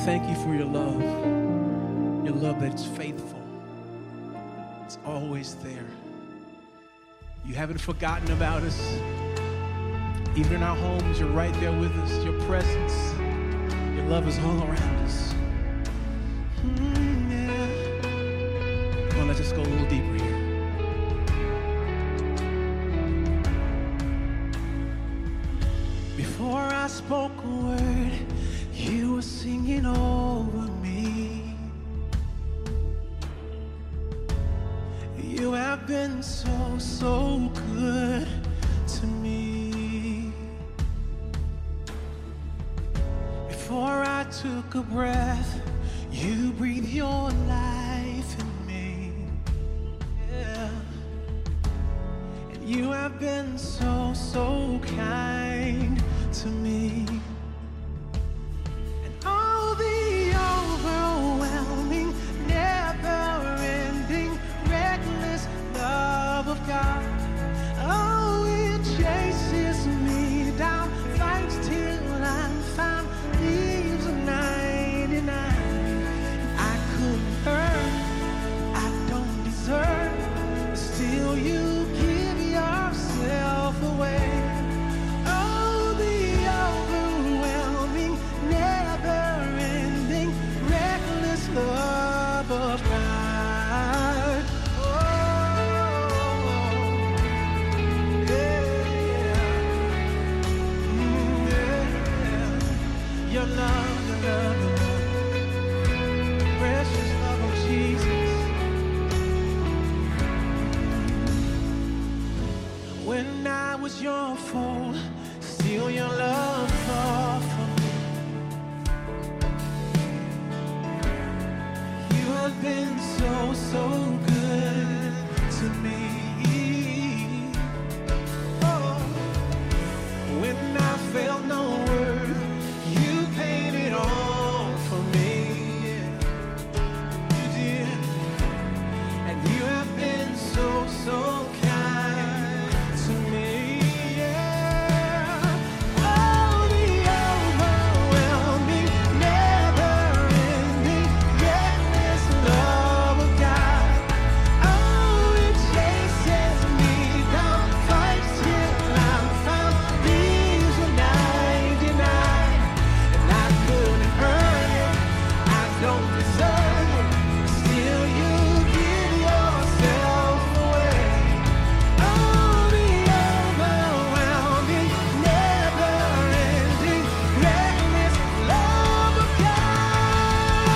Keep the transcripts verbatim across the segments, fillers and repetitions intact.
thank you for your love, your love that's faithful. It's always there. You haven't forgotten about us. Even in our homes, you're right there with us. Your presence, your love is all around us. Mm, yeah. Come on, let's just go a little deeper here. Before I spoke a word, you were singing over me. You have been so, so good to me. Before I took a breath, you breathed your life in me. Yeah. And you have been so, so kind to me. And all the overwhelming, never-ending, reckless love of God, oh, it chases me down, fights till I'm found, leaves a ninety-nine. I couldn't earn, I don't deserve, still you give yourself away. Oh, the overwhelming, never-ending, reckless love of God. Oh, yeah. Mm, yeah. Your love, your love, your love, precious love of Jesus. When I was your foe, still your love fought for me. You have been so, so good to me. Oh, when I felt no word, you paid it all for me. Yeah, you did. And you have been so, so kind to me. Yeah. Oh, the overwhelming, never-ending, reckless love of God. Oh, it chases me down, fights till I'm found, leaves a ninety-nine. And I couldn't earn it, I don't deserve it, still you give yourself away. Oh, the overwhelming, never-ending, reckless love of God.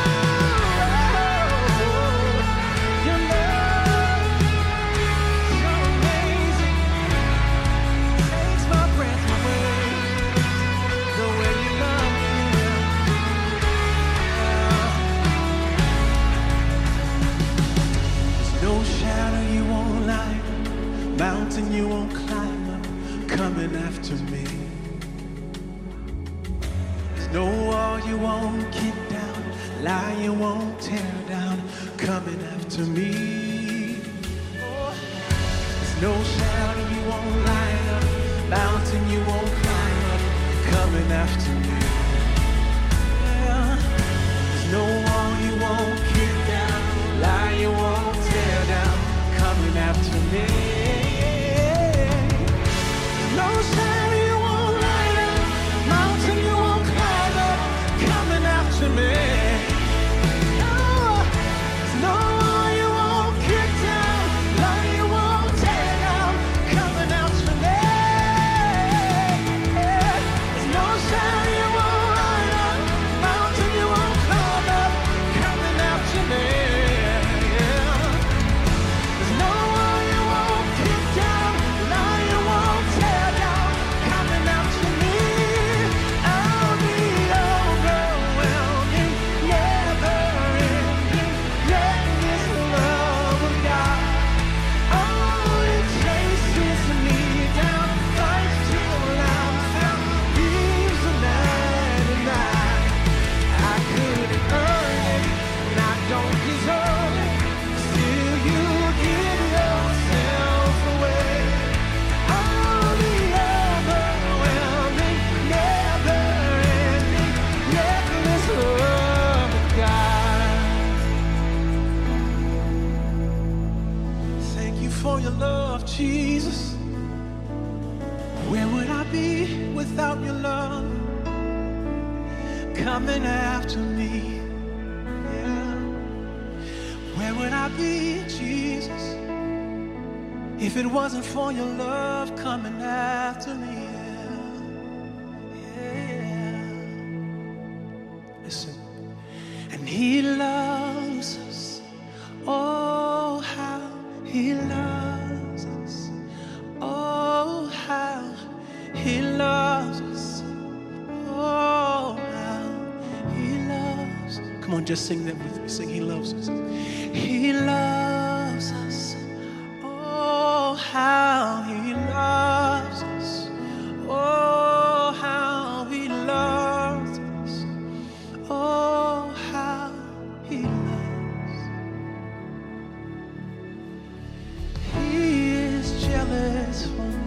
Your love, so amazing, takes my breath away. The way you love me, there's no shadow you won't light, mountain you won't climb up, coming after me. There's no wall you won't kick down, lie you won't tear down, coming after me. Oh, there's no shadow you won't light up, mountain you won't climb up, coming after me. Yeah. There's no wall you won't kick down, lie you won't tear down, coming after me. No shadow you won't light up, mountain you won't climb up, coming after me. No, there's no wall you won't kick down, lie you won't tear down, coming after me. There's no shadow you won't light up, mountain you won't climb up, Jesus, where would I be without your love coming after me? Yeah. Where would I be, Jesus, if it wasn't for your love coming after me? Listen. And he loves us. Oh, how he loves us. Oh, how he loves us. Oh, how he loves. Come on, just sing that with me. Sing, he loves us. He loves us. Oh, how he loves us. Oh, how he loves us. Oh, how he loves. He is jealous for me.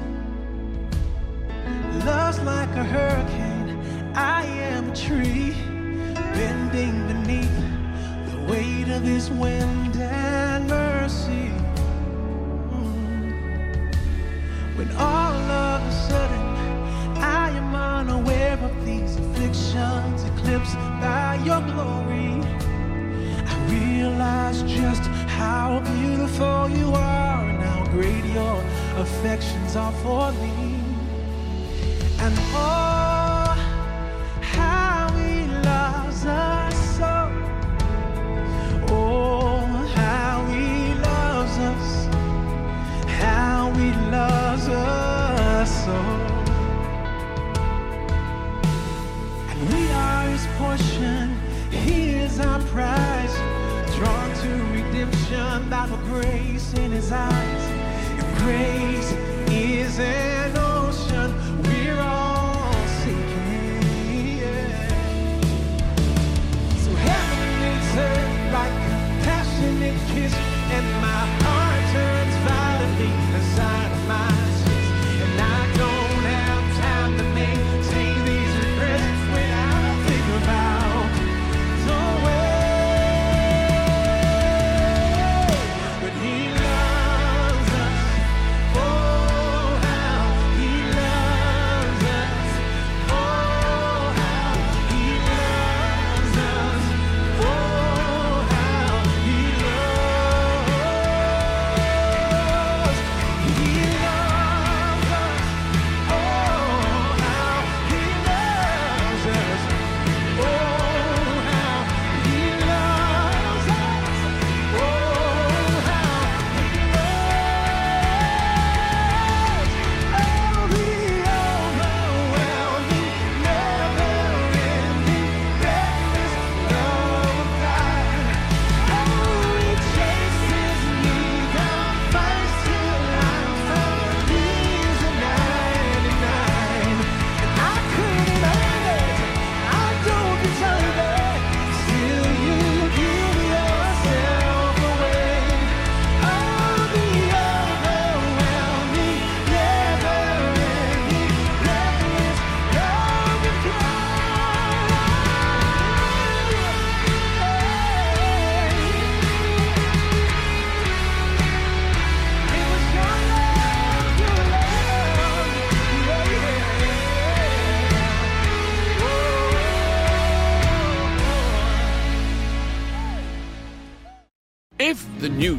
Love's like a hurricane. I am a tree bending beneath the weight of his wind and mercy. Mm. When all of a sudden I am unaware of these afflictions eclipsed by your glory, I realize just how beautiful you are and how great your affections are for me. And oh, how he loves us so. Oh, how he loves us. How he loves us so. And we are his portion. He is our prize. Drawn to redemption by the grace in his eyes. If grace is an ocean, we're all sinking, yeah. So heaven meets earth like a passionate kiss, and my heart turns violently inside of my chest. And I don't have time to maintain these regrets when I think about the way. But he loves us. Oh, how he loves us. Oh, how he loves us. Oh, how he loves. He loves us. Oh, how he loves us. Oh, how he loves us. Oh, how he loves. Oh, the overwhelming, never-ending, reckless love of God. Oh, he chases me down first till I'm found. He's a ninety-nine, and I couldn't earn it. I don't deserve it. Still, you give yourself away. Oh, the overwhelming, never-ending, reckless love of God. It was your love, your love, yeah, yeah. If the new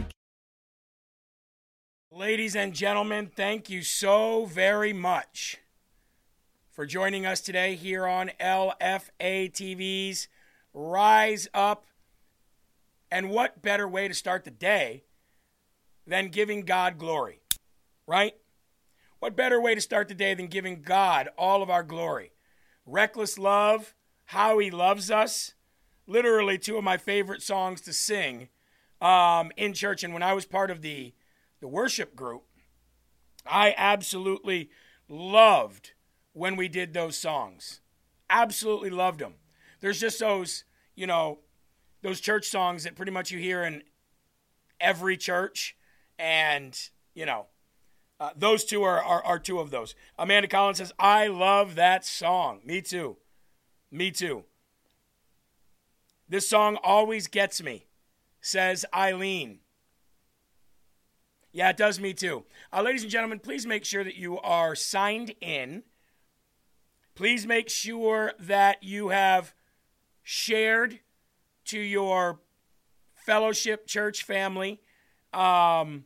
Ladies and gentlemen, thank you so very much for joining us today here on L F A T V's Rise Up. And what better way to start the day than giving God glory, right? What better way to start the day than giving God all of our glory? Reckless Love, How He Loves Us, literally two of my favorite songs to sing um, in church. And when I was part of the, the worship group, I absolutely loved when we did those songs. Absolutely loved them. There's just those, you know, those church songs that pretty much you hear in every church. And, you know, uh, those two are, are, are two of those. Amanda Collins says, I love that song. Me too. Me too. This song always gets me, says Eileen. Yeah, it does me too. Uh, ladies and gentlemen, please make sure that you are signed in. Please make sure that you have shared to your fellowship church family. Um,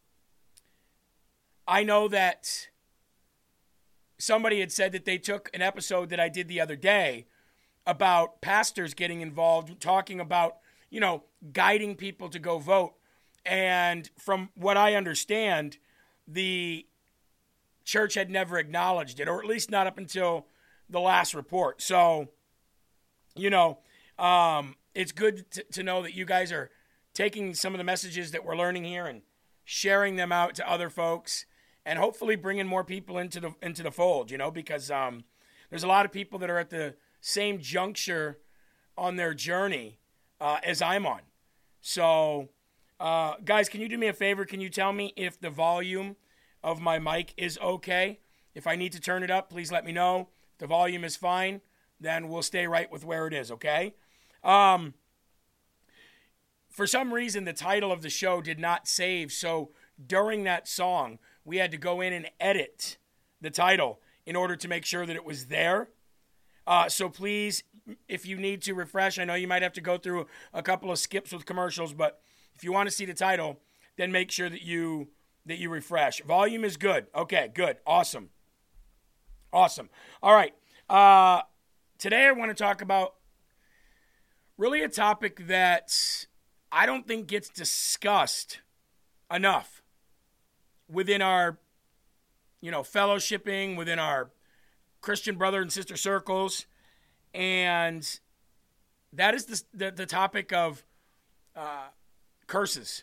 I know that somebody had said that they took an episode that I did the other day about pastors getting involved, talking about, you know, guiding people to go vote. And from what I understand, the church had never acknowledged it, or at least not up until the last report. So, you know, um, it's good to, to know that you guys are taking some of the messages that we're learning here and sharing them out to other folks, and hopefully bringing more people into the into the fold. You know, because um, there's a lot of people that are at the same juncture on their journey uh, as I'm on. So. Uh, guys, can you do me a favor? Can you tell me if the volume of my mic is okay? If I need to turn it up, please let me know. If the volume is fine, then we'll stay right with where it is, okay? Um, for some reason, the title of the show did not save, so during that song, we had to go in and edit the title in order to make sure that it was there. Uh, so please, if you need to refresh, I know you might have to go through a couple of skips with commercials, but if you want to see the title, then make sure that you that you refresh. Volume is good. Okay, good. Awesome. Awesome. All right. Uh, today I want to talk about really a topic that I don't think gets discussed enough within our, you know, fellowshipping, within our Christian brother and sister circles. And that is the, the, the topic of uh, curses.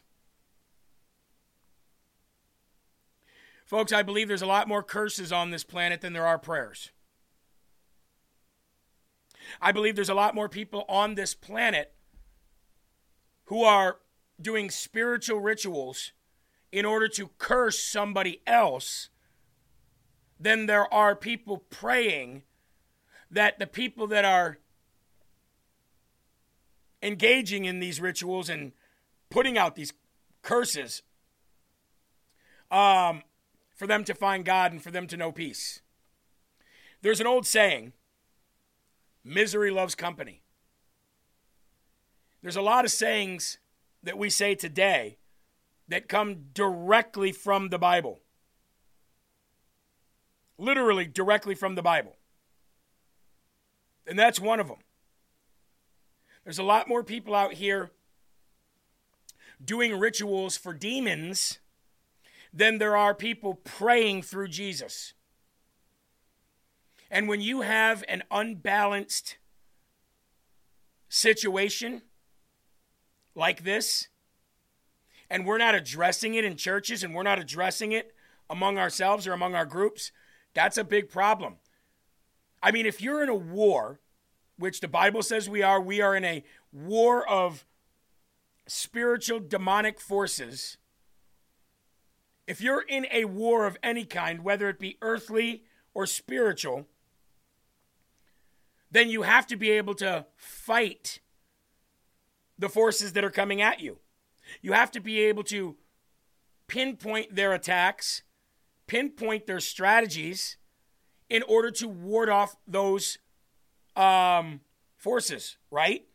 Folks, I believe there's a lot more curses on this planet than there are prayers. I believe there's a lot more people on this planet who are doing spiritual rituals in order to curse somebody else than there are people praying that the people that are engaging in these rituals and putting out these curses, um, for them to find God and for them to know peace. There's an old saying, misery loves company. There's a lot of sayings that we say today that come directly from the Bible. Literally directly from the Bible. And that's one of them. There's a lot more people out here doing rituals for demons than there are people praying through Jesus. And when you have an unbalanced situation like this, and we're not addressing it in churches, and we're not addressing it among ourselves or among our groups, that's a big problem. I mean, if you're in a war, which the Bible says we are, we are in a war of spiritual demonic forces. If you're in a war of any kind, whether it be earthly or spiritual, then you have to be able to fight the forces that are coming at you. You have to be able to pinpoint their attacks, pinpoint their strategies in order to ward off those um, forces, right?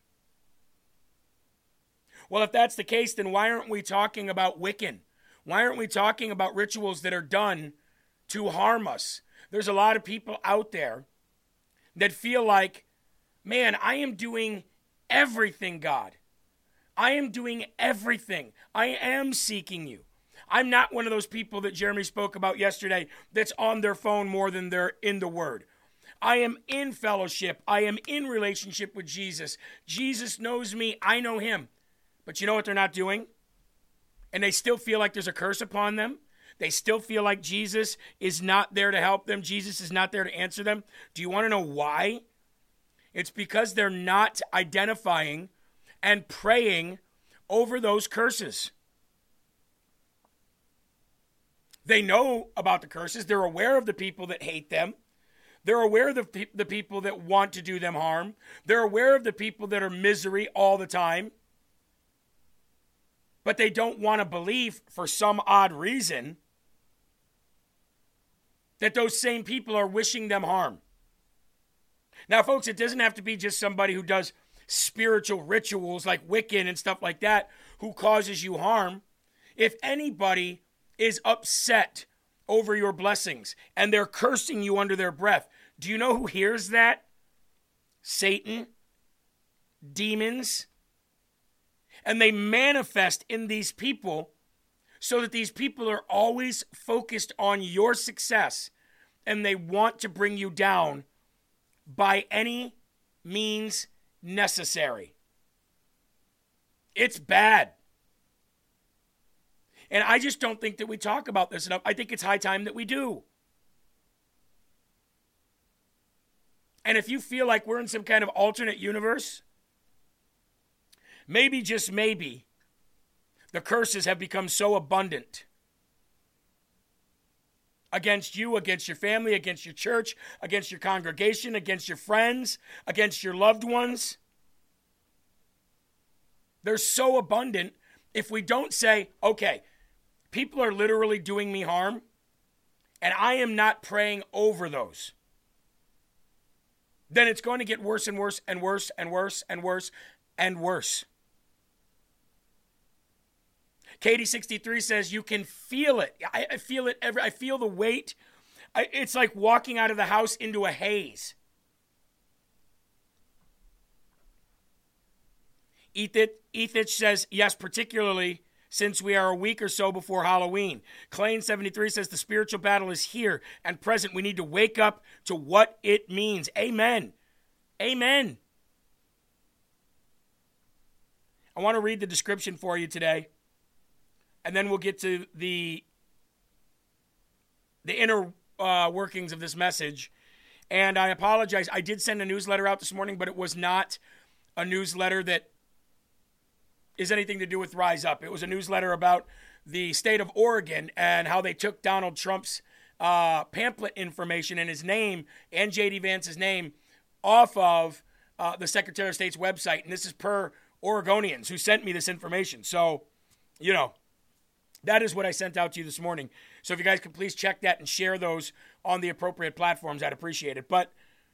Well, if that's the case, then why aren't we talking about Wiccan? Why aren't we talking about rituals that are done to harm us? There's a lot of people out there that feel like, man, I am doing everything, God. I am doing everything. I am seeking you. I'm not one of those people that Jeremy spoke about yesterday that's on their phone more than they're in the Word. I am in fellowship. I am in relationship with Jesus. Jesus knows me. I know him. But you know what they're not doing? And they still feel like there's a curse upon them. They still feel like Jesus is not there to help them. Jesus is not there to answer them. Do you want to know why? It's because they're not identifying and praying over those curses. They know about the curses. They're aware of the people that hate them. They're aware of the, pe- the people that want to do them harm. They're aware of the people that are misery all the time. but they don't want to believe for some odd reason that those same people are wishing them harm. Now, folks, it doesn't have to be just somebody who does spiritual rituals like Wiccan and stuff like that who causes you harm. If anybody is upset over your blessings and they're cursing you under their breath, do you know who hears that? Satan, demons. And they manifest in these people so that these people are always focused on your success and they want to bring you down by any means necessary. It's bad. And I just don't think that we talk about this enough. I think it's high time that we do. And if you feel like we're in some kind of alternate universe, maybe, just maybe, the curses have become so abundant against you, against your family, against your church, against your congregation, against your friends, against your loved ones. They're so abundant. If we don't say, okay, people are literally doing me harm, and I am not praying over those, then it's going to get worse and worse and worse and worse and worse and worse. Katie sixty-three says, you can feel it. I, I feel it every, I feel the weight. I, it's like walking out of the house into a haze. Ethich, Ethich says, yes, particularly since we are a week or so before Halloween. Clay seventy-three says, the spiritual battle is here and present. We need to wake up to what it means. Amen. Amen. I want to read the description for you today. And then we'll get to the, the inner uh, workings of this message. And I apologize. I did send a newsletter out this morning, but it was not a newsletter that is anything to do with Rise Up. It was a newsletter about the state of Oregon and how they took Donald Trump's uh, pamphlet information and his name and J D Vance's name off of uh, the Secretary of State's website. And this is per Oregonians who sent me this information. So, you know, that is what I sent out to you this morning. So if you guys could please check that and share those on the appropriate platforms, I'd appreciate it. But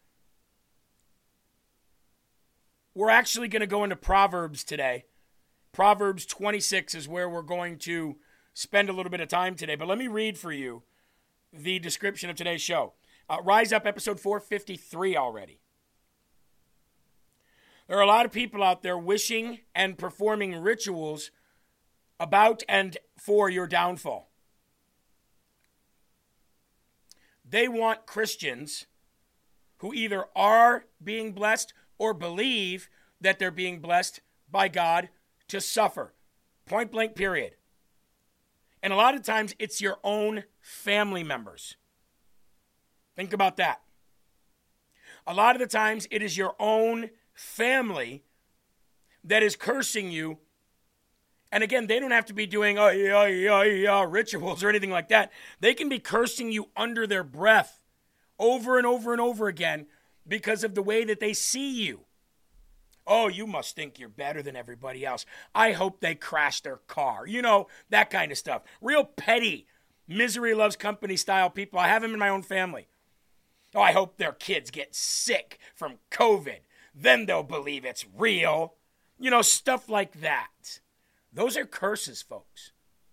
we're actually going to go into Proverbs today. Proverbs twenty-six is where we're going to spend a little bit of time today. But let me read for you the description of today's show. Uh, Rise Up, episode four fifty-three already. There are a lot of people out there wishing and performing rituals about and for your downfall. They want Christians who either are being blessed or believe that they're being blessed by God to suffer. Point blank, period. And a lot of times it's your own family members. Think about that. A lot of the times it is your own family that is cursing you. And again, they don't have to be doing uh, yeah, yeah, yeah, rituals or anything like that. They can be cursing you under their breath over and over and over again because of the way that they see you. Oh, you must think you're better than everybody else. I hope they crash their car. You know, that kind of stuff. Real petty, misery loves company style people. I have them in my own family. Oh, I hope their kids get sick from COVID. Then they'll believe it's real. You know, stuff like that. Those are curses, folks.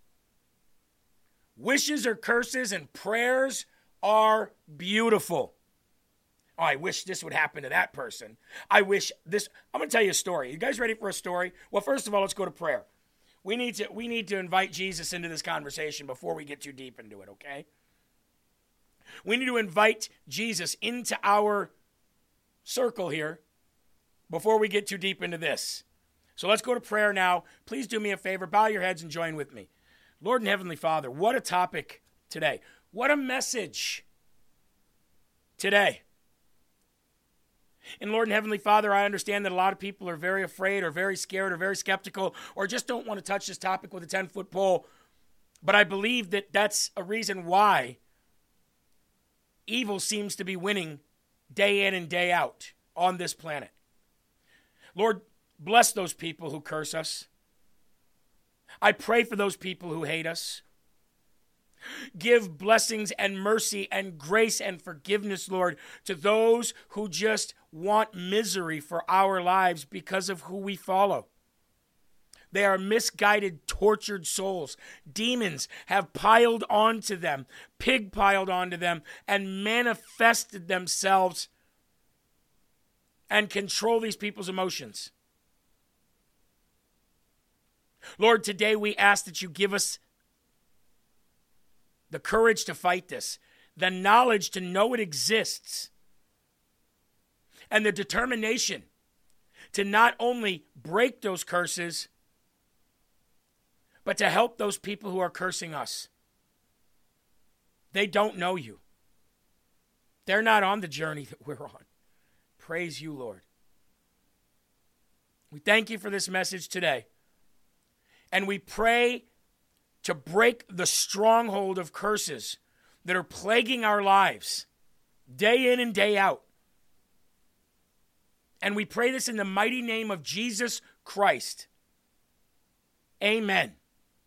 Wishes are curses and prayers are beautiful. Oh, I wish this would happen to that person. I wish this. I'm going to tell you a story. You guys ready for a story? Well, first of all, let's go to prayer. We need to we need to invite Jesus into this conversation before we get too deep into it, okay? We need to invite Jesus into our circle here before we get too deep into this. So let's go to prayer now. Please do me a favor. Bow your heads and join with me. Lord and Heavenly Father, what a topic today. What a message today. And Lord and Heavenly Father, I understand that a lot of people are very afraid or very scared or very skeptical or just don't want to touch this topic with a ten-foot pole. But I believe that that's a reason why evil seems to be winning day in and day out on this planet. Lord, bless those people who curse us. I pray for those people who hate us. Give blessings and mercy and grace and forgiveness, Lord, to those who just want misery for our lives because of who we follow. They are misguided, tortured souls. Demons have piled onto them, pig piled onto them, and manifested themselves and control these people's emotions. Lord, today we ask that you give us the courage to fight this, the knowledge to know it exists, and the determination to not only break those curses, but to help those people who are cursing us. They don't know you. They're not on the journey that we're on. Praise you, Lord. We thank you for this message today. And we pray to break the stronghold of curses that are plaguing our lives day in and day out. And we pray this in the mighty name of Jesus Christ. Amen.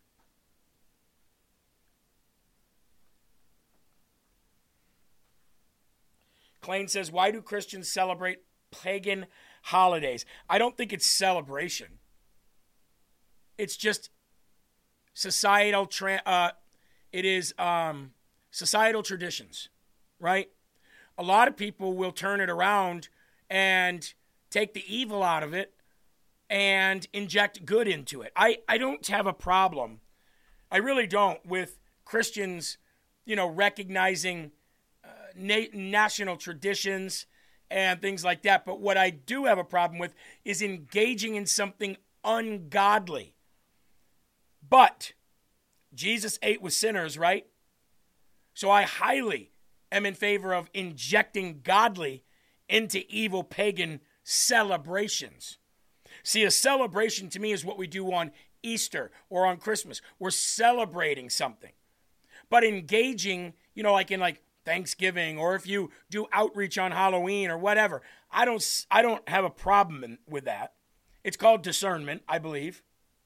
Klain says, why do Christians celebrate pagan holidays? I don't think it's celebration. It's just societal, tra- uh, it is um, societal traditions, right? A lot of people will turn it around and take the evil out of it and inject good into it. I, I don't have a problem. I really don't with Christians, you know, recognizing uh, na- national traditions and things like that. But what I do have a problem with is engaging in something ungodly. But Jesus ate with sinners, right? So I highly am in favor of injecting godly into evil pagan celebrations. See, a celebration to me is what we do on Easter or on Christmas. We're celebrating something. But engaging, you know, like in like Thanksgiving, or if you do outreach on Halloween or whatever, I don't I don't have a problem in, with that. It's called discernment, I believe.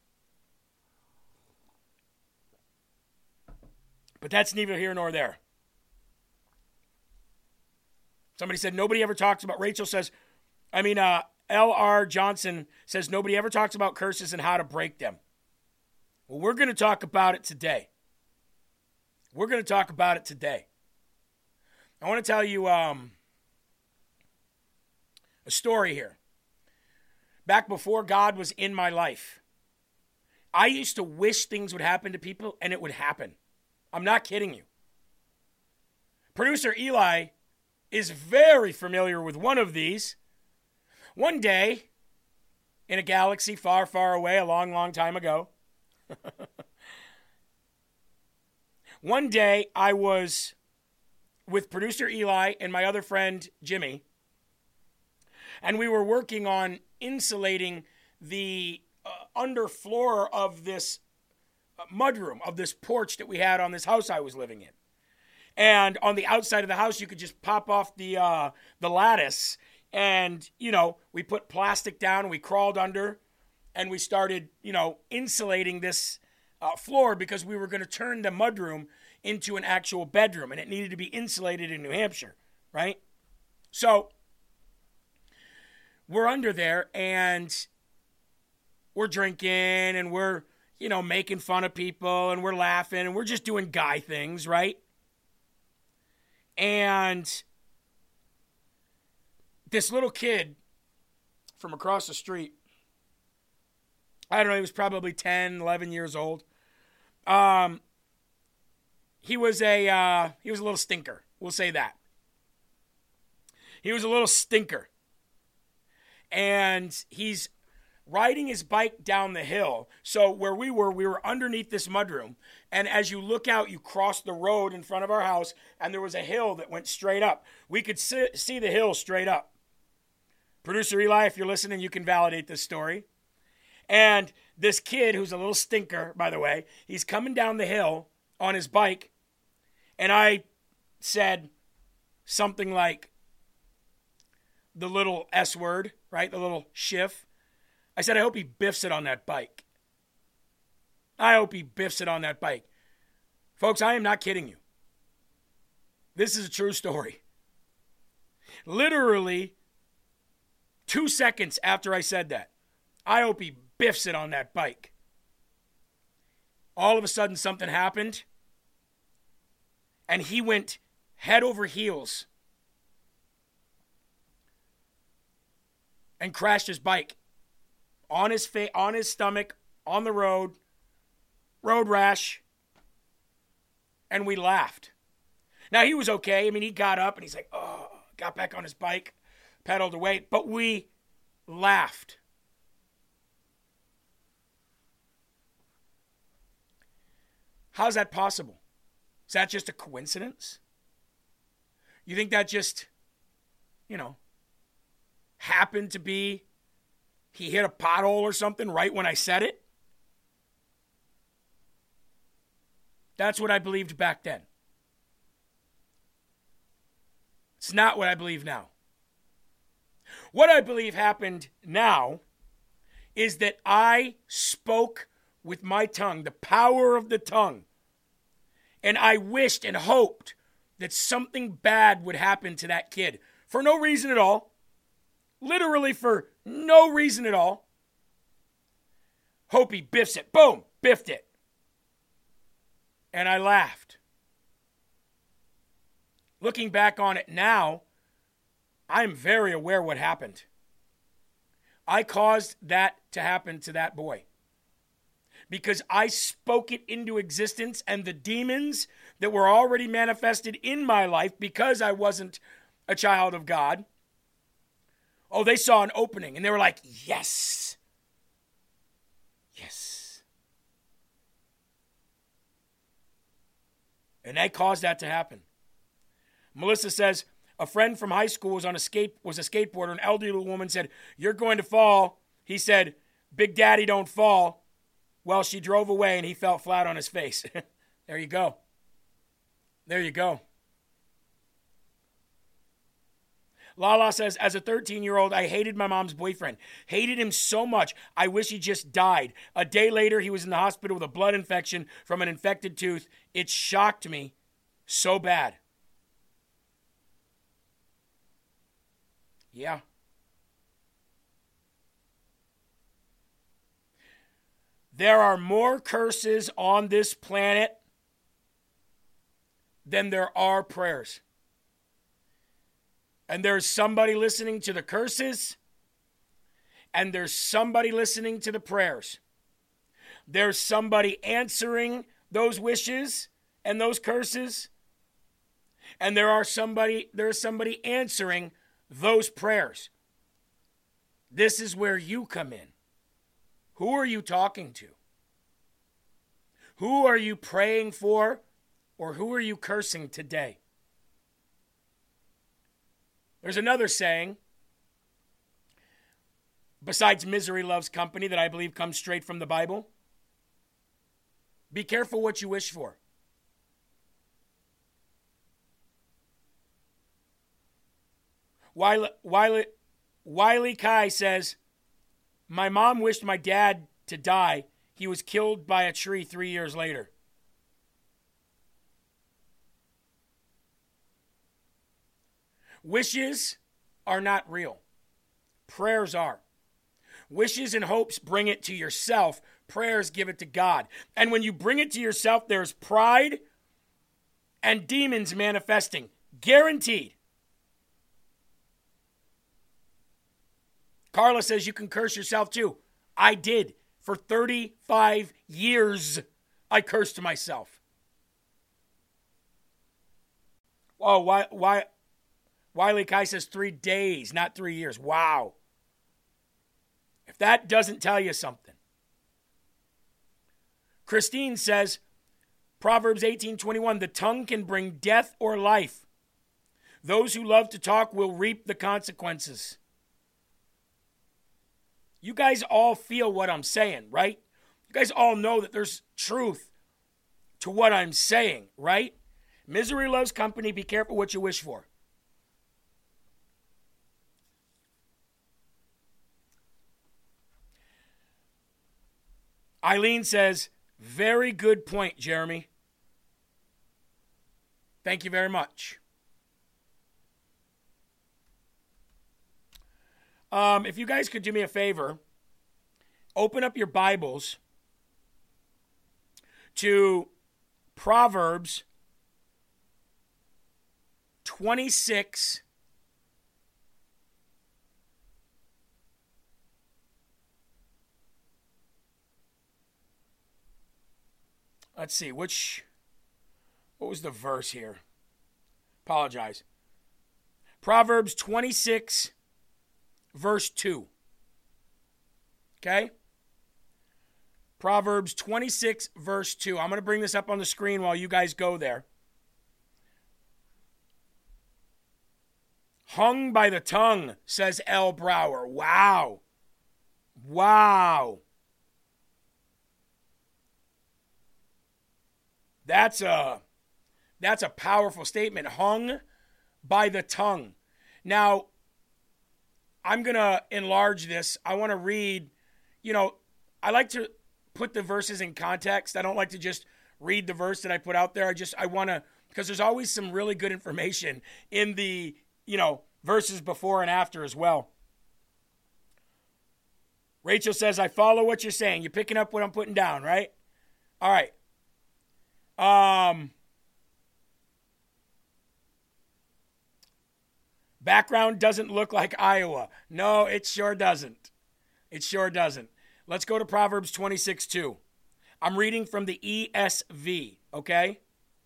But that's neither here nor there. Somebody said nobody ever talks about, Rachel says, I mean, uh, L R Johnson says nobody ever talks about curses and how to break them. Well, we're going to talk about it today. We're going to talk about it today. I want to tell you um, a story here. Back before God was in my life, I used to wish things would happen to people, and it would happen. I'm not kidding you. Producer Eli is very familiar with one of these. One day, in a galaxy far, far away, a long, long time ago, one day I was with producer Eli and my other friend Jimmy, and we were working on insulating the uh, underfloor of this mudroom, of this porch that we had on this house I was living in. And on the outside of the house, you could just pop off the uh, the lattice, and, you know, we put plastic down, and we crawled under, and we started, you know, insulating this uh, floor because we were going to turn the mudroom into an actual bedroom, and it needed to be insulated in New Hampshire, right? So we're under there, and we're drinking, and we're, you know, making fun of people, and we're laughing, and we're just doing guy things, right? And this little kid from across the street, I don't know, he was probably ten, eleven years old. Um, he was a, uh, he was a little stinker. We'll say that. He was a little stinker. And he's riding his bike down the hill. So where we were, we were underneath this mudroom. And as you look out, you cross the road in front of our house, and there was a hill that went straight up. We could see, see the hill straight up. Producer Eli, if you're listening, you can validate this story. And this kid, who's a little stinker, by the way, he's coming down the hill on his bike. And I said something like the little S word, right? The little shift. I said, I hope he biffs it on that bike. I hope he biffs it on that bike. Folks, I am not kidding you. This is a true story. Literally two seconds after I said that, I hope he biffs it on that bike. All of a sudden, something happened, and he went head over heels and crashed his bike on his fa- on his stomach, on the road, road rash, and we laughed. Now, he was okay. I mean, he got up and he's like, oh, got back on his bike, pedaled away, but we laughed. How's that possible? Is that just a coincidence? You think that just, you know, happened to be he hit a pothole or something right when I said it? That's what I believed back then. It's not what I believe now. What I believe happened now is that I spoke with my tongue, the power of the tongue, and I wished and hoped that something bad would happen to that kid for no reason at all. Literally for no reason at all. Hope he biffs it. Boom, biffed it. And I laughed. Looking back on it now, I'm very aware what happened. I caused that to happen to that boy. Because I spoke it into existence, and the demons that were already manifested in my life because I wasn't a child of God, oh, they saw an opening and they were like, yes. Yes. And they caused that to happen. Melissa says, a friend from high school was on a skate was a skateboarder. An elderly woman said, you're going to fall. He said, Big Daddy don't fall. Well, she drove away and he fell flat on his face. There you go. There you go. Lala says, as a thirteen-year-old, I hated my mom's boyfriend. Hated him so much, I wish he just died. A day later, he was in the hospital with a blood infection from an infected tooth. It shocked me so bad. Yeah. There are more curses on this planet than there are prayers. And there's somebody listening to the curses, and there's somebody listening to the prayers. There's somebody answering those wishes and those curses, and there are somebody there's somebody answering those prayers. This is where you come in. Who are you talking to? Who are you praying for, or who are you cursing today? There's another saying, besides misery loves company, that I believe comes straight from the Bible. Be careful what you wish for. Wiley, Wiley, Wiley Kai says, my mom wished my dad to die. He was killed by a tree three years later. Wishes are not real. Prayers are. Wishes and hopes bring it to yourself. Prayers give it to God. And when you bring it to yourself, there's pride and demons manifesting. Guaranteed. Carla says you can curse yourself too. I did. For thirty-five years, I cursed myself. Oh, why, why? Wiley Kai says three days, not three years. Wow. If that doesn't tell you something. Christine says, Proverbs eighteen twenty-one, the tongue can bring death or life. Those who love to talk will reap the consequences. You guys all feel what I'm saying, right? You guys all know that there's truth to what I'm saying, right? Misery loves company. Be careful what you wish for. Eileen says, Very good point, Jeremy. Thank you very much. Um, if you guys could do me a favor, open up your Bibles to Proverbs twenty-six, let's see, which, what was the verse here? Apologize. Proverbs twenty-six, verse two. Okay? Proverbs twenty-six, verse two. I'm going to bring this up on the screen while you guys go there. Hung by the tongue, says L. Brower. Wow. Wow. That's a, that's a powerful statement. Hung by the tongue. Now, I'm going to enlarge this. I want to read, you know, I like to put the verses in context. I don't like to just read the verse that I put out there. I just, I want to, because there's always some really good information in the, you know, verses before and after as well. Rachel says, I follow what you're saying. You're picking up what I'm putting down, right? All right. Um, background doesn't look like Iowa. No, it sure doesn't. It sure doesn't. Let's go to Proverbs twenty-six two. I'm reading from the E S V, okay?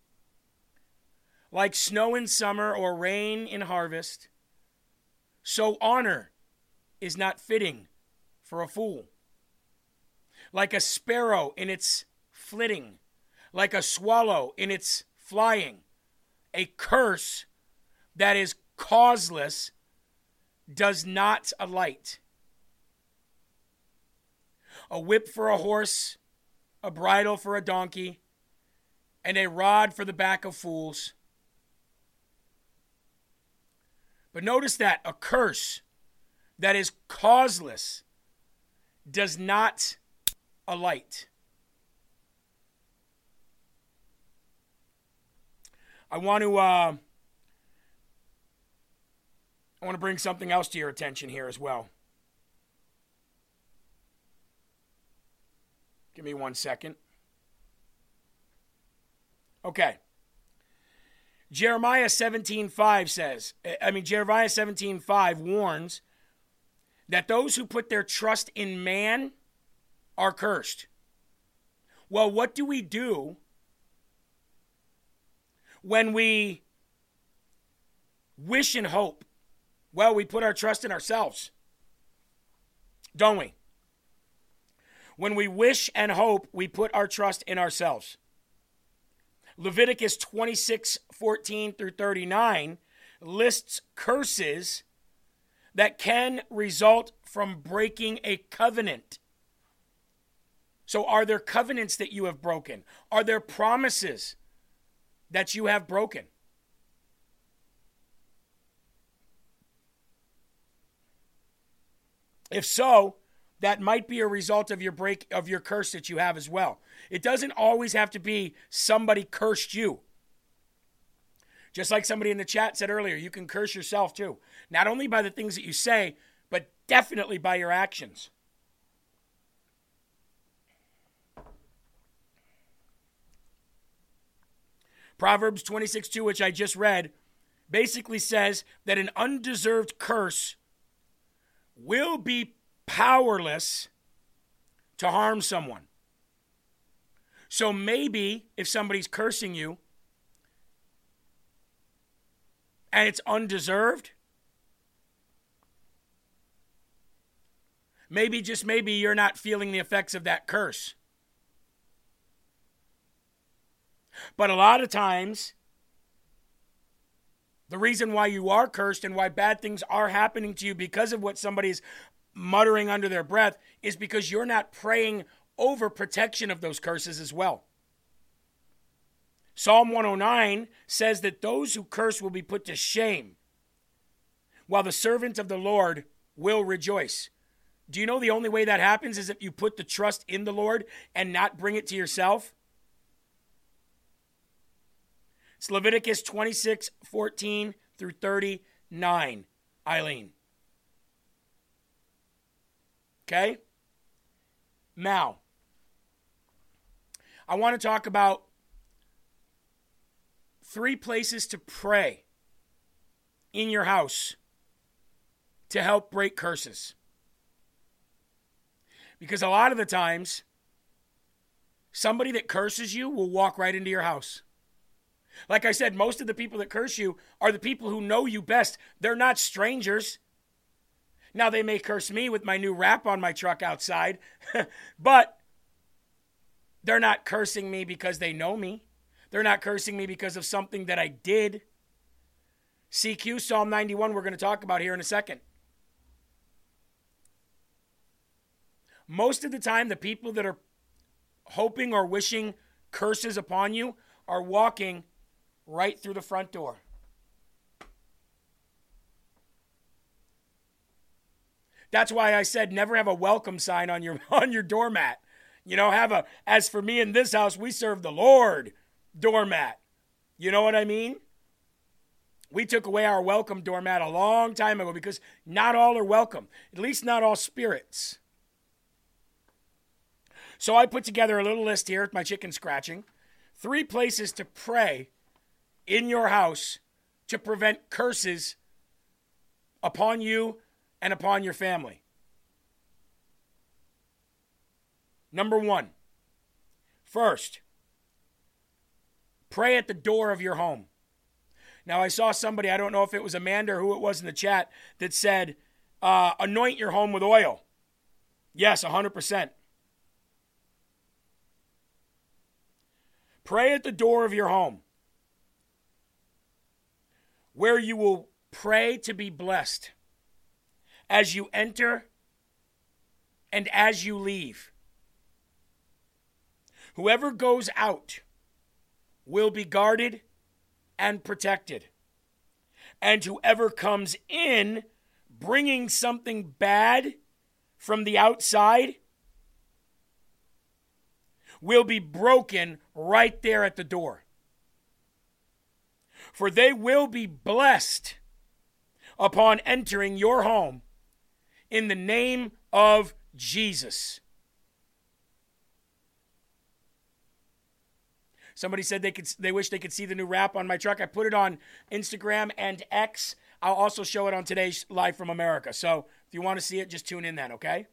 Like snow in summer or rain in harvest, so honor is not fitting for a fool. Like a sparrow in its flitting, like a swallow in its flying, a curse that is causeless does not alight. A whip for a horse, a bridle for a donkey, and a rod for the back of fools. But notice that a curse that is causeless does not alight. I want to uh, I want to bring something else to your attention here as well. Give me one second. Okay. Jeremiah seventeen five says, I mean, Jeremiah seventeen five warns that those who put their trust in man are cursed. Well, what do we do when we wish and hope? Well, we put our trust in ourselves, don't we? When we wish and hope, we put our trust in ourselves. Leviticus twenty-six fourteen through thirty-nine lists curses that can result from breaking a covenant. So are there covenants that you have broken? Are there promises that you have broken? If so, that might be a result of your break of your curse that you have as well. It doesn't always have to be somebody cursed you. Just like somebody in the chat said earlier, you can curse yourself too. Not only by the things that you say, but definitely by your actions. Proverbs twenty-six two, which I just read, basically says that an undeserved curse will be powerless to harm someone. So maybe if somebody's cursing you and it's undeserved, maybe, just maybe, you're not feeling the effects of that curse. But a lot of times, the reason why you are cursed and why bad things are happening to you because of what somebody's muttering under their breath is because you're not praying over protection of those curses as well. Psalm one oh nine says that those who curse will be put to shame, while the servant of the Lord will rejoice. Do you know the only way that happens is if you put the trust in the Lord and not bring it to yourself? It's Leviticus twenty-six, fourteen through thirty-nine, Eileen. Okay? Now, I want to talk about three places to pray in your house to help break curses. Because a lot of the times, somebody that curses you will walk right into your house. Like I said, most of the people that curse you are the people who know you best. They're not strangers. Now, they may curse me with my new wrap on my truck outside, but they're not cursing me because they know me. They're not cursing me because of something that I did. C Q, Psalm ninety-one, we're going to talk about here in a second. Most of the time, the people that are hoping or wishing curses upon you are walking right through the front door. That's why I said never have a welcome sign on your on your doormat. You know, have a, as for me in this house, we serve the Lord doormat. You know what I mean? We took away our welcome doormat a long time ago because not all are welcome. At least not all spirits. So I put together a little list here with my chicken scratching. Three places to pray in your house to prevent curses upon you and upon your family. Number one, first, pray at the door of your home. Now, I saw somebody, I don't know if it was Amanda or who it was in the chat, that said, uh, anoint your home with oil. Yes, one hundred percent. Pray at the door of your home, where you will pray to be blessed as you enter and as you leave. Whoever goes out will be guarded and protected. And whoever comes in bringing something bad from the outside will be broken right there at the door. For they will be blessed upon entering your home in the name of Jesus. Somebody said they could. They wish they could see the new wrap on my truck. I put it on Instagram and X. I'll also show it on today's Live from America. So if you want to see it, just tune in then, okay?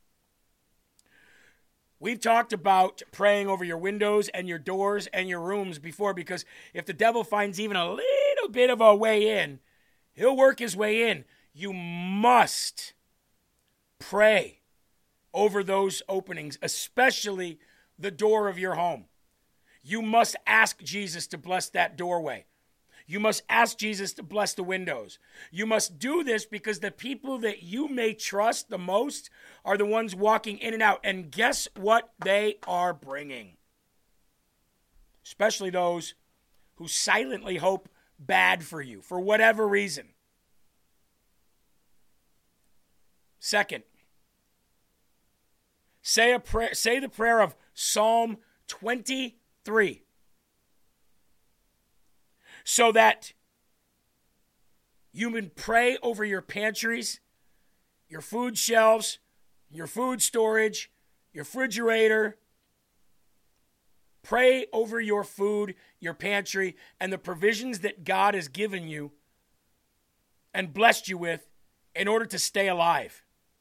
We've talked about praying over your windows and your doors and your rooms before, because if the devil finds even a little bit of a way in, he'll work his way in. You must pray over those openings, especially the door of your home. You must ask Jesus to bless that doorway. You must ask Jesus to bless the windows. You must do this because the people that you may trust the most are the ones walking in and out. And guess what they are bringing? Especially those who silently hope bad for you for whatever reason. Second, say a prayer, say the prayer of Psalm twenty-three. So that you can pray over your pantries, your food shelves, your food storage, your refrigerator. Pray over your food, your pantry, and the provisions that God has given you and blessed you with in order to stay alive.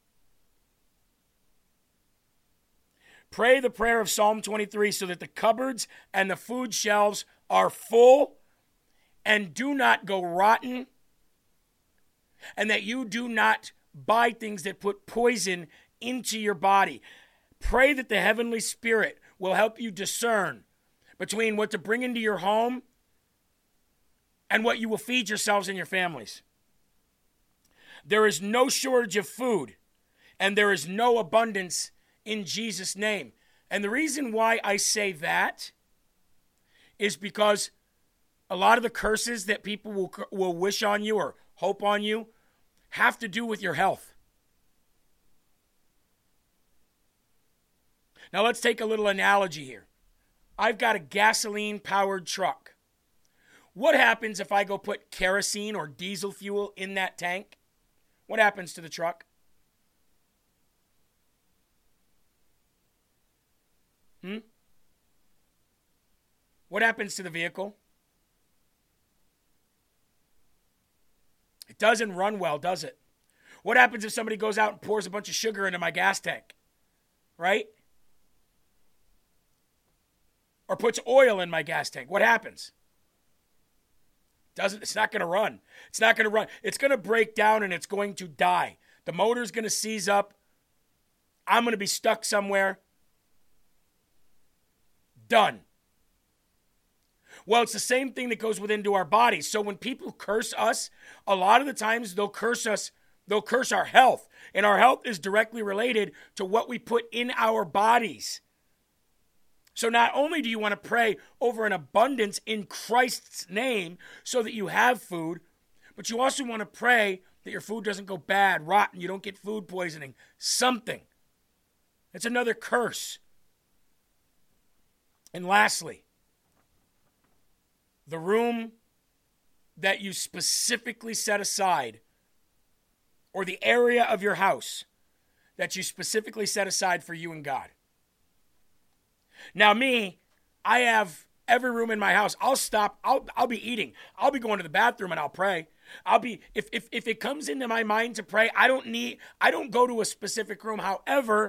Pray the prayer of Psalm twenty-three so that the cupboards and the food shelves are full and do not go rotten, and that you do not buy things that put poison into your body. Pray that the Heavenly Spirit will help you discern between what to bring into your home and what you will feed yourselves and your families. There is no shortage of food, and there is no abundance in Jesus' name. And the reason why I say that is because a lot of the curses that people will, will wish on you or hope on you have to do with your health. Now let's take a little analogy here. I've got a gasoline-powered truck. What happens if I go put kerosene or diesel fuel in that tank? What happens to the truck? Hmm? What happens to the vehicle? It doesn't run well, does it? What happens if somebody goes out and pours a bunch of sugar into my gas tank? Right? Or puts oil in my gas tank. What happens? Doesn't it's not going to run. It's not going to run. It's going to break down and it's going to die. The motor's going to seize up. I'm going to be stuck somewhere. Done. Well, it's the same thing that goes within to our bodies. So when people curse us, a lot of the times they'll curse us, they'll curse our health. And our health is directly related to what we put in our bodies. So not only do you want to pray over an abundance in Christ's name so that you have food, but you also want to pray that your food doesn't go bad, rotten, you don't get food poisoning, something. It's another curse. And lastly, the room that you specifically set aside, or the area of your house that you specifically set aside for you and God. Now me, I have every room in my house. I'll stop. I'll I'll be eating. I'll be going to the bathroom and I'll pray. I'll be if if if it comes into my mind to pray, I don't need I don't go to a specific room. However,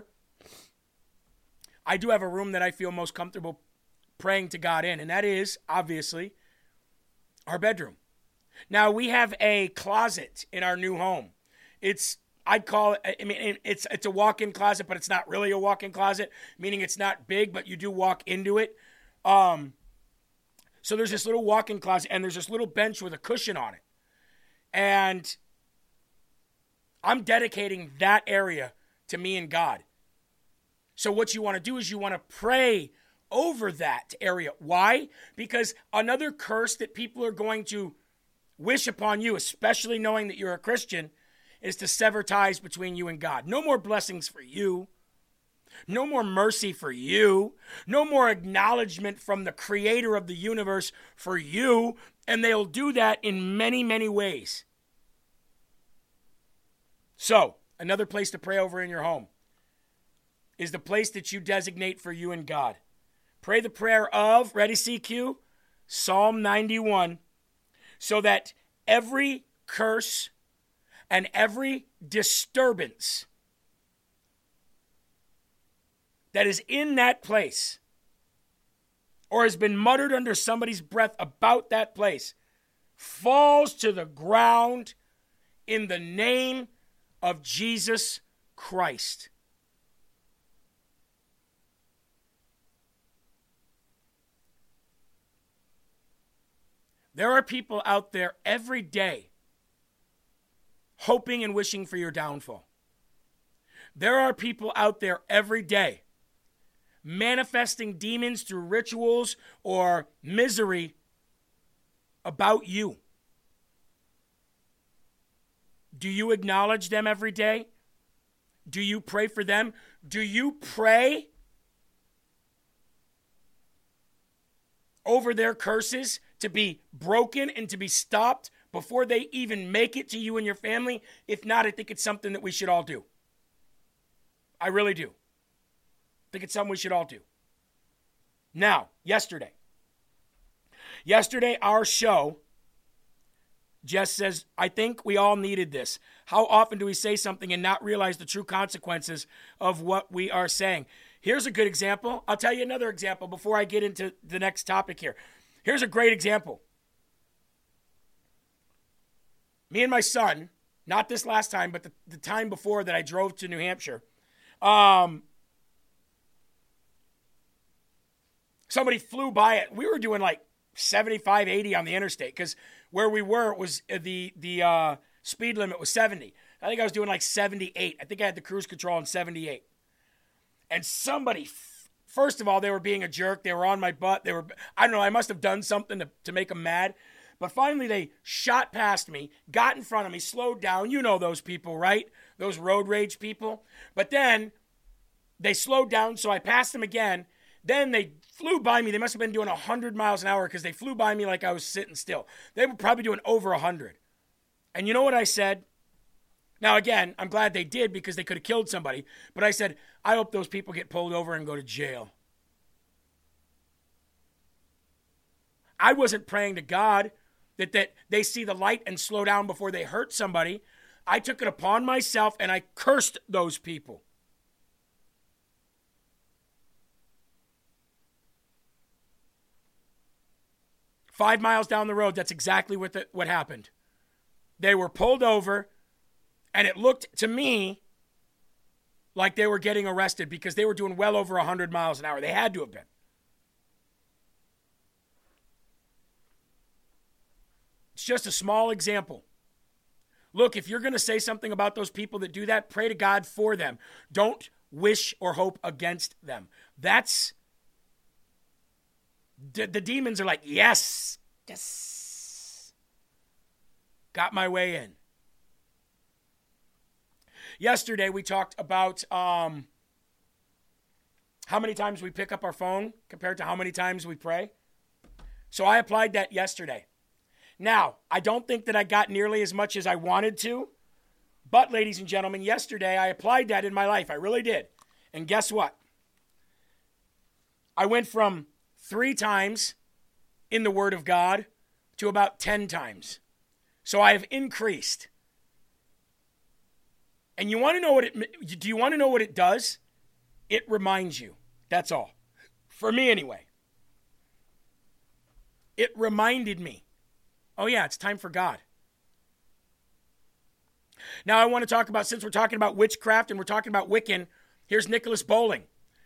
I do have a room that I feel most comfortable praying to God in, and that is obviously our bedroom. Now we have a closet in our new home. It's I'd call it, I mean, it's it's a walk-in closet, but it's not really a walk-in closet, meaning it's not big, but you do walk into it. Um, so there's this little walk-in closet, and there's this little bench with a cushion on it. And I'm dedicating that area to me and God. So what you want to do is you want to pray over that area. Why? Because another curse that people are going to wish upon you, especially knowing that you're a Christian, is to sever ties between you and God. No more blessings for you. No more mercy for you. No more acknowledgement from the creator of the universe for you. And they'll do that in many, many ways. So, another place to pray over in your home is the place that you designate for you and God. Pray the prayer of, ready, C Q? Psalm ninety-one, so that every curse and every disturbance that is in that place or has been muttered under somebody's breath about that place falls to the ground in the name of Jesus Christ. There are people out there every day hoping and wishing for your downfall. There are people out there every day manifesting demons through rituals or misery about you. Do you acknowledge them every day? Do you pray for them? Do you pray over their curses to be broken and to be stopped before they even make it to you and your family? If not, I think it's something that we should all do. I really do. I think it's something we should all do. Now, yesterday. Yesterday, our show, Jess says, I think we all needed this. How often do we say something and not realize the true consequences of what we are saying? Here's a good example. I'll tell you another example before I get into the next topic here. Here's a great example. Me and my son, not this last time, but the, the time before that I drove to New Hampshire, um, somebody flew by it. We were doing like seventy-five, eighty on the interstate because where we were was the the uh, speed limit was seventy. I think I was doing like seventy-eight. I think I had the cruise control on seventy-eight. And somebody, first of all, they were being a jerk. They were on my butt. They were, I don't know, I must have done something to, to make them mad. But finally, they shot past me, got in front of me, slowed down. You know those people, right? Those road rage people. But then They slowed down, so I passed them again. Then they flew by me. They must have been doing one hundred miles an hour because they flew by me like I was sitting still. They were probably doing over one hundred. And you know what I said? Now, again, I'm glad they did because they could have killed somebody. But I said, I hope those people get pulled over and go to jail. I wasn't praying to God that, that they see the light and slow down before they hurt somebody. I took it upon myself and I cursed those people. Five miles down the road, that's exactly what the, what happened. They were pulled over, and it looked to me like they were getting arrested because they were doing well over one hundred miles an hour. They had to have been. It's just a small example. Look, if you're going to say something about those people that do that, pray to God for them. Don't wish or hope against them. That's The, the demons are like, yes, yes. Got my way in. Yesterday, we talked about um, how many times we pick up our phone compared to how many times we pray. So I applied that yesterday. Now, I don't think that I got nearly as much as I wanted to. But, ladies and gentlemen, yesterday I applied that in my life. I really did. And guess what? I went from three times in the Word of God to about ten times. So I have increased. And you want to know what it, do you want to know what it does? It reminds you. That's all. For me anyway. It reminded me. Oh yeah, it's time for God. Now I want to talk about, since we're talking about witchcraft and we're talking about Wiccan, here's Nicholas Bowling.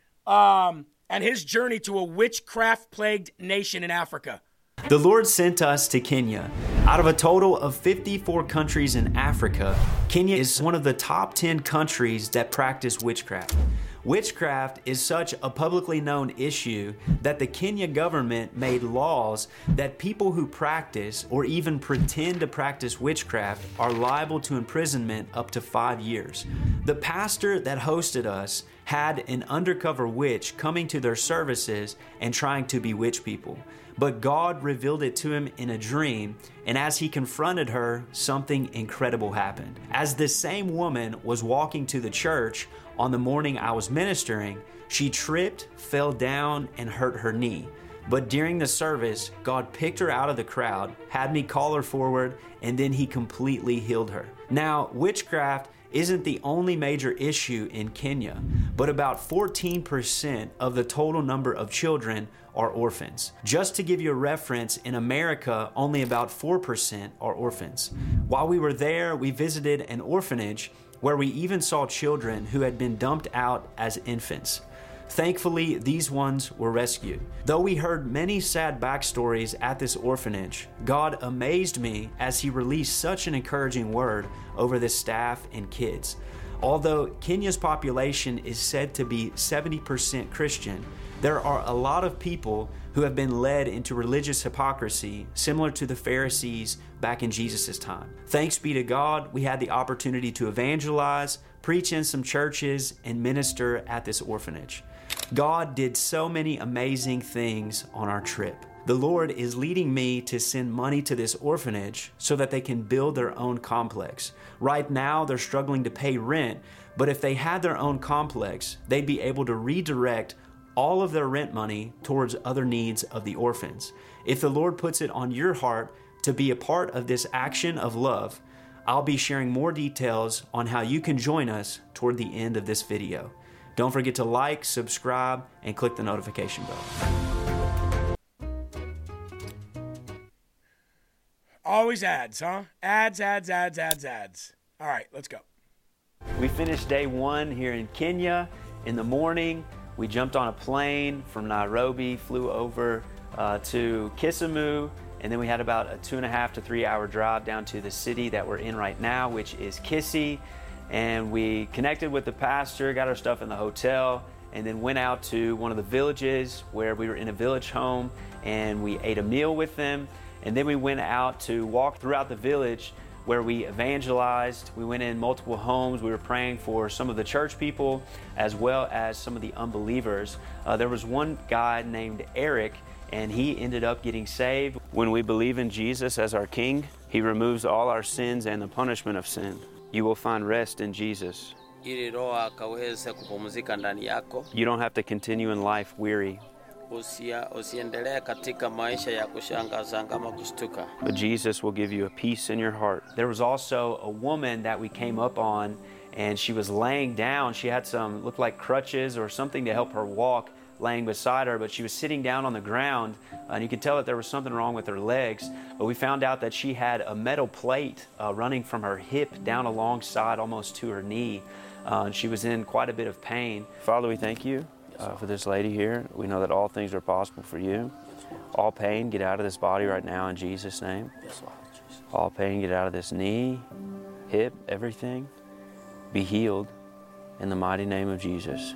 Um... and his journey to a witchcraft-plagued nation in Africa. The Lord sent us to Kenya. Out of a total of fifty-four countries in Africa, Kenya is one of the top ten countries that practice witchcraft. Witchcraft is such a publicly known issue that the Kenya government made laws that people who practice or even pretend to practice witchcraft are liable to imprisonment up to five years. The pastor that hosted us had an undercover witch coming to their services and trying to bewitch people. But God revealed it to him in a dream, and as he confronted her, something incredible happened. As this same woman was walking to the church on the morning I was ministering, she tripped, fell down, and hurt her knee. But during the service, God picked her out of the crowd, had me call her forward, and then he completely healed her. Now, witchcraft isn't the only major issue in Kenya, but about fourteen percent of the total number of children are orphans. Just to give you a reference, in America, only about four percent are orphans. While we were there, we visited an orphanage where we even saw children who had been dumped out as infants. Thankfully, these ones were rescued. Though we heard many sad backstories at this orphanage, God amazed me as he released such an encouraging word over the staff and kids. Although Kenya's population is said to be seventy percent Christian, there are a lot of people who have been led into religious hypocrisy, similar to the Pharisees back in Jesus' time. Thanks be to God, we had the opportunity to evangelize, preach in some churches, and minister at this orphanage. God did so many amazing things on our trip. The Lord is leading me to send money to this orphanage so that they can build their own complex. Right now, they're struggling to pay rent, but if they had their own complex, they'd be able to redirect all of their rent money towards other needs of the orphans. If the Lord puts it on your heart to be a part of this action of love, I'll be sharing more details on how you can join us toward the end of this video. Don't forget to like, subscribe, and click the notification bell. Always ads, huh? Ads, ads, ads, ads, ads. All right, let's go. We finished day one here in Kenya. In the morning, we jumped on a plane from Nairobi, flew over uh, to Kisumu, and then we had about a two and a half to three hour drive down to the city that we're in right now, which is Kisii. And we connected with the pastor, got our stuff in the hotel, and then went out to one of the villages where we were in a village home, and we ate a meal with them. And then we went out to walk throughout the village where we evangelized. We went in multiple homes. We were praying for some of the church people as well as some of the unbelievers. Uh, there was one guy named Eric, and he ended up getting saved. When we believe in Jesus as our King, He removes all our sins and the punishment of sin. You will find rest in Jesus. Ili Roho akaweze kupumzika ndani yako. You don't have to continue in life weary. Usia usiendelee katika maisha ya kushangaza kama kushtuka. But Jesus will give you a peace in your heart. There was also a woman that we came up on, and she was laying down. She had some, looked like crutches or something to help her walk, laying beside her, but she was sitting down on the ground, and you could tell that there was something wrong with her legs. But we found out that she had a metal plate uh, running from her hip down alongside almost to her knee, uh, and she was in quite a bit of pain. Father, we thank you uh, for this lady here. We know that all things are possible for you. All pain, get out of this body right now in Jesus' name. All pain, get out of this knee, hip, everything. Be healed in the mighty name of Jesus.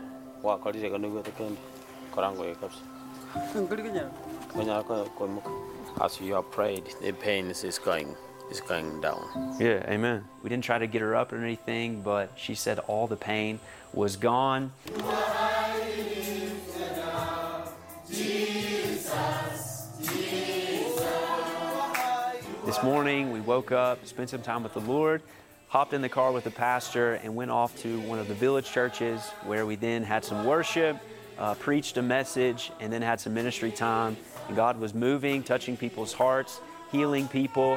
As you have prayed, the pain is going is going down. Yeah, amen. We didn't try to get her up or anything, but she said all the pain was gone. This morning we woke up, spent some time with the Lord, hopped in the car with the pastor, and went off to one of the village churches where we then had some worship, uh, preached a message, and then had some ministry time. And God was moving, touching people's hearts, healing people.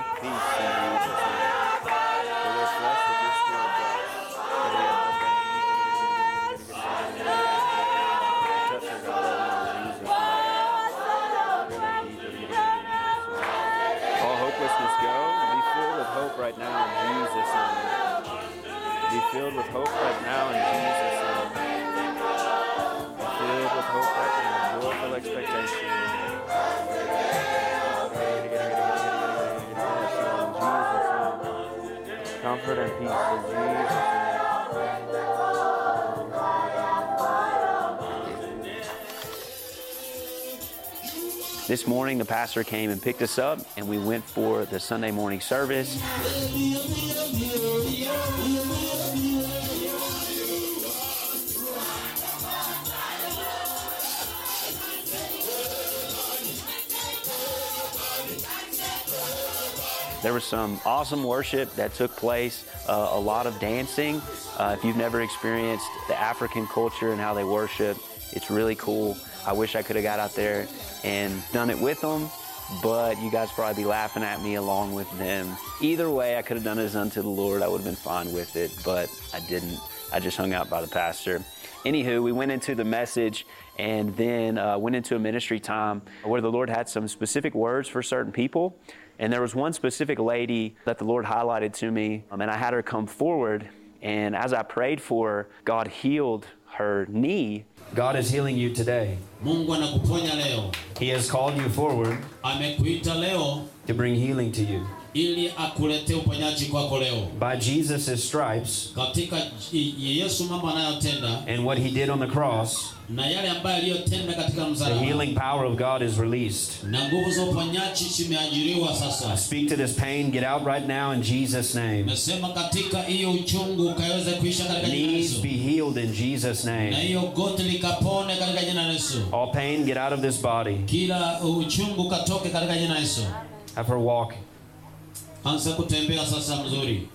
Right now in Jesus' name. Be filled with hope right now in Jesus' name. Be filled with hope right now. Joyful expectation. In Jesus' name. Comfort and peace in Jesus' name. This morning, the pastor came and picked us up, and we went for the Sunday morning service. There was some awesome worship that took place, uh, a lot of dancing. Uh, if you've never experienced the African culture and how they worship, it's really cool. I wish I could have got out there and done it with them, but you guys probably be laughing at me along with them. Either way, I could have done it as unto the Lord. I would have been fine with it, but I didn't. I just hung out by the pastor. Anywho, we went into the message and then uh, went into a ministry time where the Lord had some specific words for certain people. And there was one specific lady that the Lord highlighted to me, um, and I had her come forward. And as I prayed for her, God healed her knee. God is healing you today. Mungu anakuponya leo. He has called you forward Amekuita leo to bring healing to you. ili akulete uponyaji kwako leo. By Jesus' stripes Katika Yesu mambo anayotenda and what He did on the cross, na yale ambayo aliyotenda katika the msalaba. healing power of God is released. Na nguvu za uponyaji zimeajiriwa sasa. Speak to this pain, get out right now in Jesus' name. Nasema katika hiyo uchungu ukaweze kuisha katika jina la Knees Yesu. be healed in Jesus' Na name. hiyo goti likapone katika jina la Yesu. All pain, get out of this body. Kila uchungu katoke katika jina la Yesu. Have her walk. Anza kutembea sasa mzuri.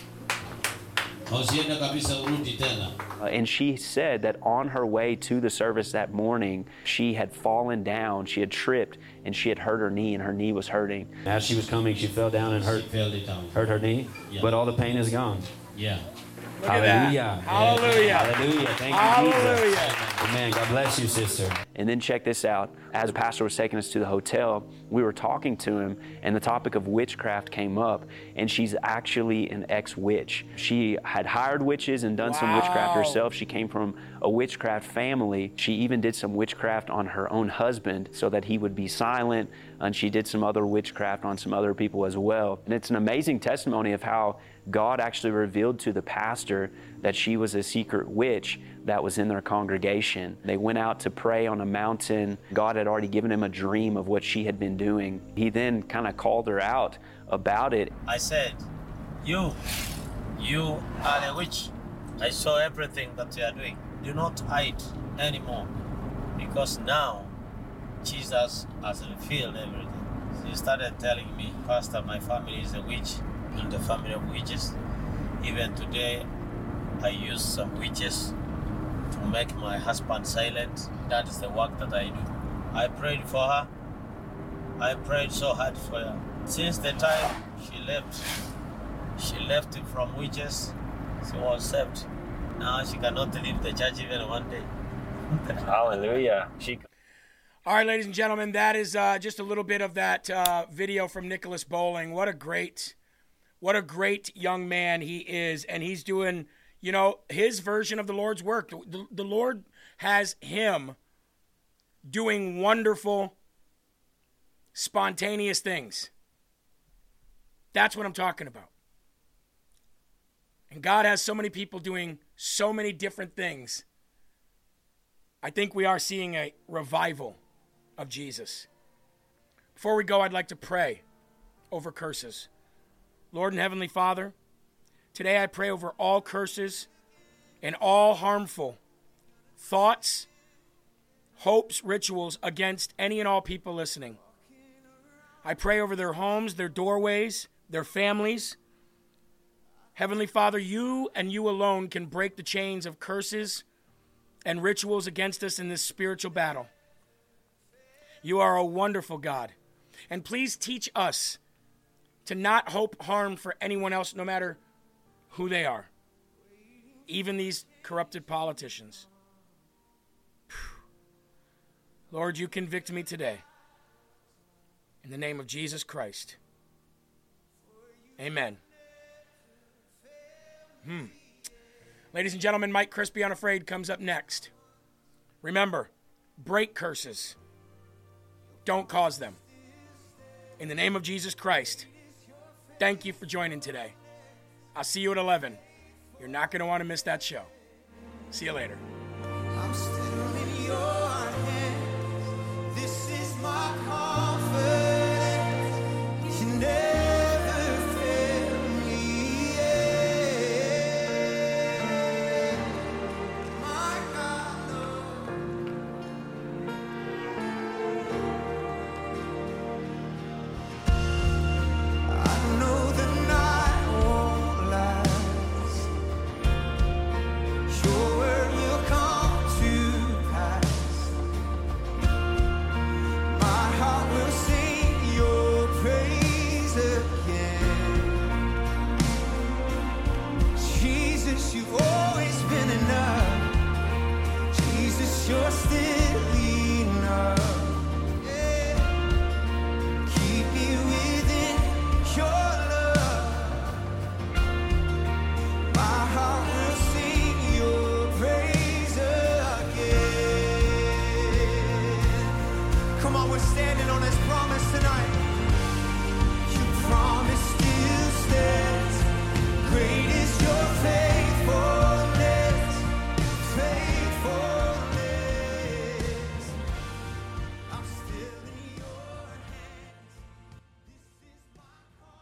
Usiende kabisa urudi tena. Uh, and she said that on her way to the service that morning, she had fallen down, she had tripped, and she had hurt her knee, and her knee was hurting. As she was coming, she fell down and hurt, She fell it down. hurt her knee, Yeah. but all the pain is gone. Yeah. Look at Hallelujah. that. Hallelujah. Hallelujah. Thank you, Hallelujah. Jesus. Amen. God bless you, sister. And then check this out. As the pastor was taking us to the hotel, we were talking to him, and the topic of witchcraft came up, and she's actually an ex-witch. She had hired witches and done some witchcraft Wow. herself. She came from a witchcraft family. She even did some witchcraft on her own husband so that he would be silent, and she did some other witchcraft on some other people as well. And it's an amazing testimony of how God actually revealed to the pastor that she was a secret witch that was in their congregation. They went out to pray on a mountain. God had already given him a dream of what she had been doing. He then kind of called her out about it. I said, You, you are a witch. I saw everything that you are doing. Do not hide anymore, because now Jesus has revealed everything. She started telling me, Pastor, my family is a witch and the family of witches. Even today, I use some witches to make my husband silent. That is the work that I do. I prayed for her. I prayed so hard for her. Since the time she left, she left from witches, she was saved. Now she cannot leave the church even one day. Hallelujah. She. All right, ladies and gentlemen, that is uh, just a little bit of that uh, video from Nicholas Bowling. What a great, what a great young man he is, and he's doing, you know, his version of the Lord's work. The, the Lord has him doing wonderful, spontaneous things. That's what I'm talking about. And God has so many people doing so many different things. I think we are seeing a revival of Jesus. Before we go, I'd like to pray over curses. Lord and Heavenly Father, today I pray over all curses and all harmful thoughts, hopes, rituals against any and all people listening. I pray over their homes, their doorways, their families. Heavenly Father, you and you alone can break the chains of curses and rituals against us in this spiritual battle. You are a wonderful God. And please teach us to not hope harm for anyone else, no matter who they are, even these corrupted politicians. Lord, you convict me today. In the name of Jesus Christ. Amen. Hmm. Ladies and gentlemen, Mike Crispy Unafraid comes up next. Remember, break curses. Don't cause them. In the name of Jesus Christ, thank you for joining today. I'll see you at eleven. You're not going to want to miss that show. See you later.